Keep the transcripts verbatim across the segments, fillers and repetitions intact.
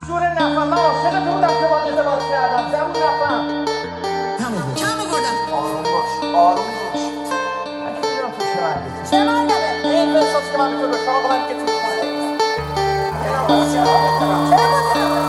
شور نفهم من عاشق تو بودم که با ازدواج کردم زبون نفهم کم آورد کم آوردم. آروم باش آروم باش اگه میدونم تو چه رنگی چه مرگبه؟ این احساس که من میتونم به شما کنم که تو کنه اینم باید چرا بکنم چرا بکنم؟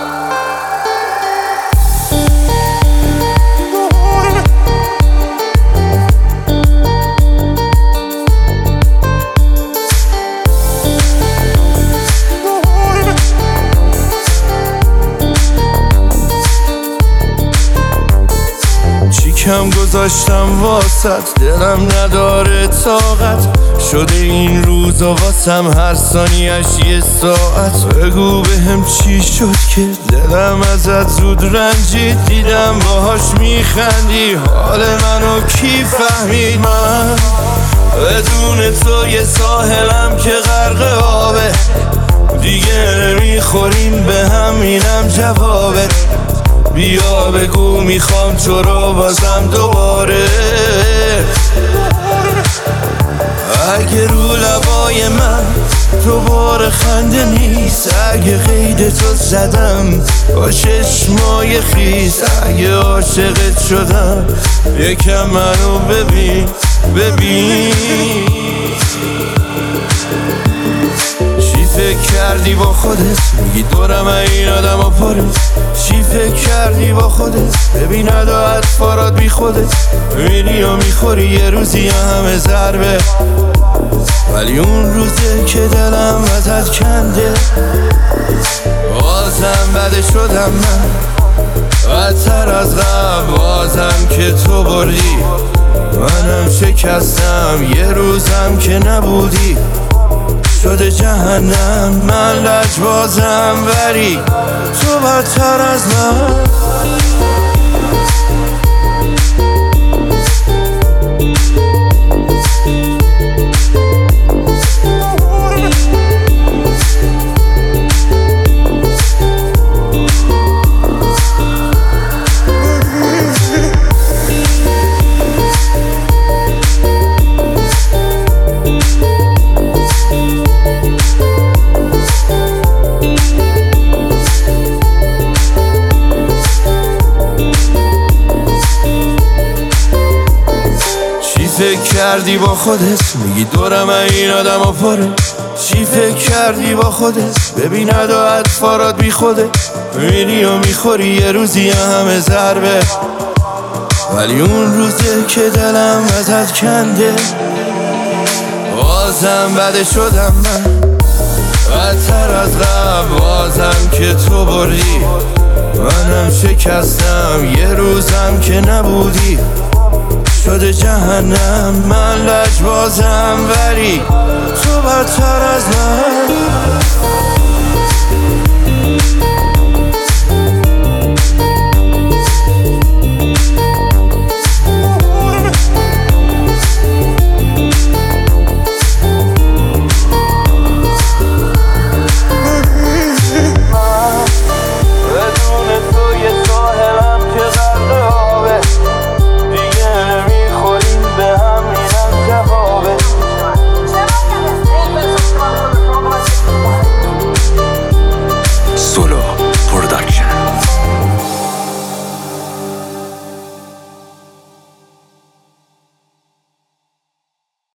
کم گذاشتم واسط دلم نداره طاقت شده این روزا واسم هر ثانیش یه ساعت بگو بهم چی شد که دلم ازت زود رنجید دیدم باهاش میخندی حال منو کی فهمید من بدون تو یه ساحلم که غرق آبه دیگه نمیخوریم به هم اینم جوابت بیا بگو میخوام تو رو بازم دوباره اگه رو لبای من دوباره خنده نیست اگه قید تو زدم با چشمای خیس اگه عاشقت شدم یکم منو ببین ببین چی فکر کردی با خودت میگی دورم این آدم ها پاره چی فکر کردی با خودت ببین ادا اطفارات بی خودت میری و میخوری یه روزی همه ضربه ولی اون روزه که دلم ازت کنده بازم بده شدم من بدتر از قبل بازم که تو بردی منم شکستم یه روزم که نبودی شده جهنم من لجبازم ولی تو بدتر از من فکر کردی با خودت میگی دورم این آدم ها پاره چی فکر کردی با خودت ببین ادا اطفارات بی خودت میری و میخوری یه روزی همه ضربه ولی اون روزه که دلم ازت کنده بازم بده شدم من بدتر از قبل بازم که تو بردی منم شکستم یه روزم که نبودی شده جهنم من لجبازم ولی تو بدتر از من